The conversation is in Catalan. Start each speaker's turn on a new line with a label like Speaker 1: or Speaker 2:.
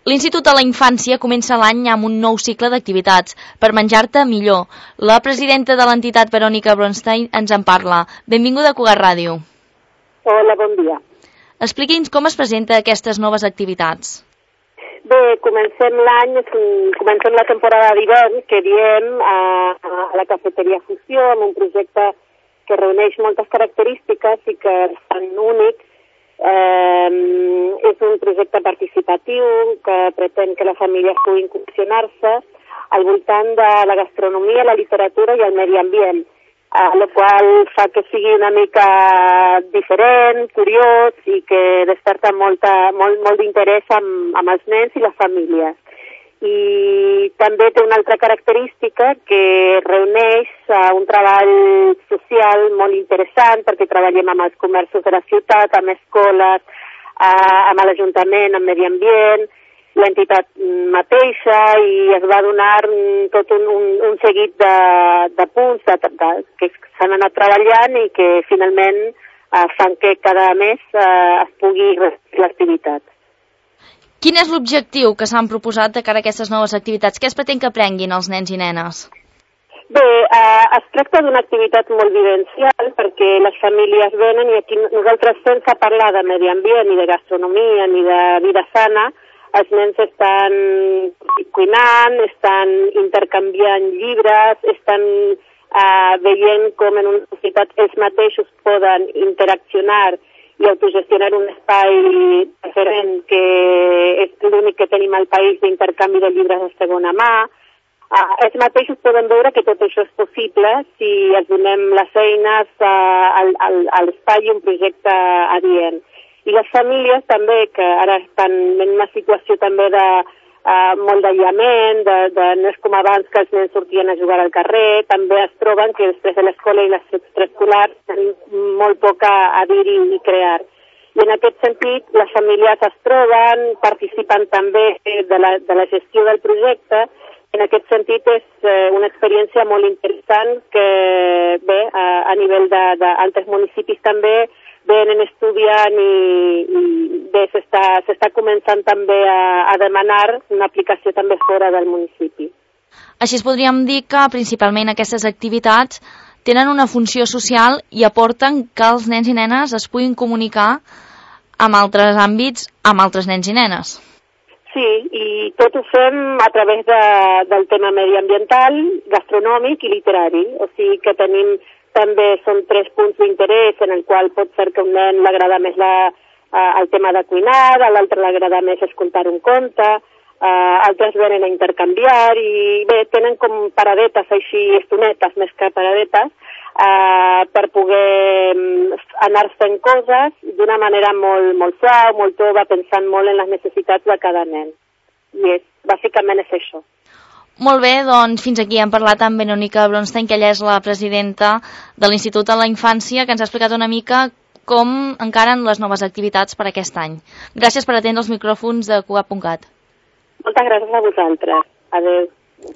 Speaker 1: L'Institut de la Infància comença l'any amb un nou cicle d'activitats, Per menjar-te millor. La presidenta de l'entitat, Verònica Bronstein, ens en parla. Benvinguda a Cugat Ràdio.
Speaker 2: Hola, bon dia.
Speaker 1: Expliqui'ns com es presenta aquestes noves activitats.
Speaker 2: Bé, comencem l'any, comencem la temporada d'hivern, que diem a la cafeteria Fusió, amb un projecte que reuneix moltes característiques i que és tan únic. És un projecte participatiu que pretén que les famílies puguin incursionar-se al voltant de la gastronomia, la literatura i el medi ambient, el qual fa que sigui una mica diferent, curiós i que desperta molt d'interès amb els nens i les famílies. I també té una altra característica que reuneix un treball social molt interessant perquè treballem amb els comerços de la ciutat, amb escoles, amb l'Ajuntament, amb medi ambient, l'entitat mateixa, i es va donar tot un seguit de punts que s'han anat treballant i que finalment fan que cada mes es pugui repetir l'activitat.
Speaker 1: Quin és l'objectiu que s'han proposat de cara a aquestes noves activitats? Què es pretén que aprenguin els nens i nenes?
Speaker 2: Bé, es tracta d'una activitat molt vivencial perquè les famílies venen i aquí nosaltres, sense parlar de medi ambient, ni de gastronomia, ni de vida sana, els nens estan cuinant, estan intercanviant llibres, estan veient com en una societat ells mateixos poden interaccionar i autogestionar un espai diferent que és l'únic que tenim al país d'intercanvi de llibres de segona mà. Ells mateixos poden veure que tot això és possible si els donem les eines a l'espai i un projecte adient. I les famílies també, que ara estan en una situació també de molt d'aïllament, no és com abans que els nens sortien a jugar al carrer, també es troben que després de l'escola i les extraescolars tenim molt poc a dir i crear. I en aquest sentit, les famílies es troben, participen també de la gestió del projecte. En aquest sentit, és una experiència molt interessant que, bé, a nivell d'altres municipis també venen estudiant i bé, s'està començant també a demanar una aplicació també fora del municipi.
Speaker 1: Així es podríem dir que principalment aquestes activitats tenen una funció social i aporten que els nens i nenes es puguin comunicar amb altres àmbits, amb altres nens i nenes.
Speaker 2: Sí, i tot ho fem a través del tema mediambiental, gastronòmic i literari. O sigui que tenim també són 3 punts d'interès en el qual pot ser que a un nen l'agrada més el tema de cuinar, a l'altre l'agrada més escoltar un conte, altres venen a intercanviar i bé, tenen com paradetes així, estonetes més que paradetes, per poder anar fent coses d'una manera molt suau, molt tova, pensant molt en les necessitats de cada nen. I bàsicament és això.
Speaker 1: Molt bé, doncs fins aquí hem parlat amb Verònica Bronstein, que ella és la presidenta de l'Institut de la Infància, que ens ha explicat una mica com encaren les noves activitats per aquest any. Gràcies per atendre els micròfons de Cugat.cat.
Speaker 2: Moltes gràcies a vosaltres. Adéu.